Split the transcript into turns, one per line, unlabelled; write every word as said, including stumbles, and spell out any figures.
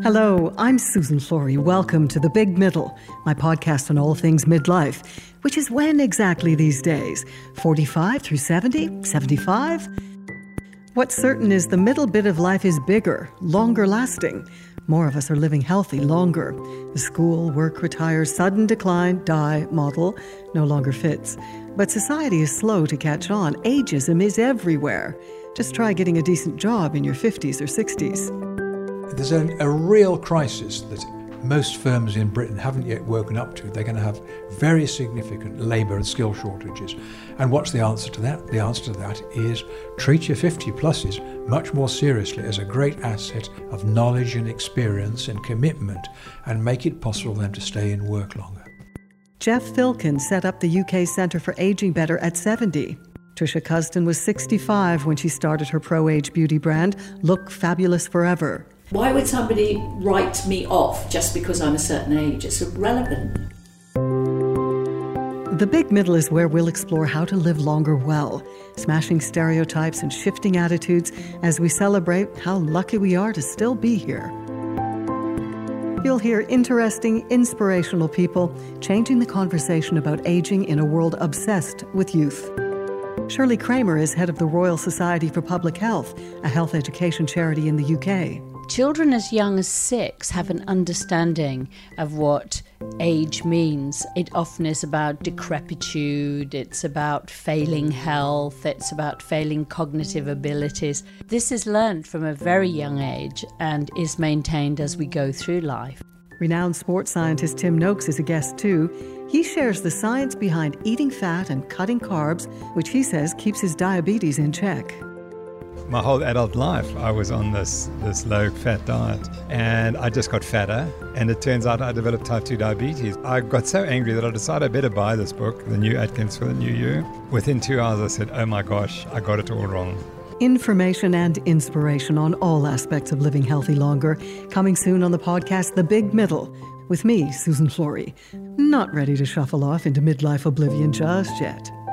Hello, I'm Susan Flory. Welcome to The Big Middle, my podcast on all things midlife, which is when exactly these days? forty-five through seventy? seventy-five? What's certain is the middle bit of life is bigger, longer lasting. More of us are living healthy longer. The school, work, retire, sudden decline, die model no longer fits. But society is slow to catch on. Ageism is everywhere. Just try getting a decent job in your fifties or sixties.
There's a, a real crisis that most firms in Britain haven't yet woken up to. They're going to have very significant labour and skill shortages. And what's the answer to that? The answer to that is treat your fifty-pluses much more seriously as a great asset of knowledge and experience and commitment, and make it possible for them to stay in work longer.
Jeff Filkin set up the U K Centre for Ageing Better at seventy. Tricia Custon was sixty-five when she started her pro-age beauty brand, Look Fabulous Forever.
Why would somebody write me off just because I'm a certain age? It's irrelevant.
The Big Middle is where we'll explore how to live longer well, smashing stereotypes and shifting attitudes as we celebrate how lucky we are to still be here. You'll hear interesting, inspirational people changing the conversation about aging in a world obsessed with youth. Shirley Kramer is head of the Royal Society for Public Health, a health education charity in the U K.
Children as young as six have an understanding of what age means. It often is about decrepitude, it's about failing health, it's about failing cognitive abilities. This is learned from a very young age and is maintained as we go through life.
Renowned sports scientist Tim Noakes is a guest too. He shares the science behind eating fat and cutting carbs, which he says keeps his diabetes in check.
My whole adult life, I was on this, this low-fat diet, and I just got fatter, and it turns out I developed type two diabetes. I got so angry that I decided I better buy this book, The New Atkins for the New You. Within two hours, I said, oh my gosh, I got it all wrong.
Information and inspiration on all aspects of living healthy longer, coming soon on the podcast The Big Middle, with me, Susan Flory. Not ready to shuffle off into midlife oblivion just yet.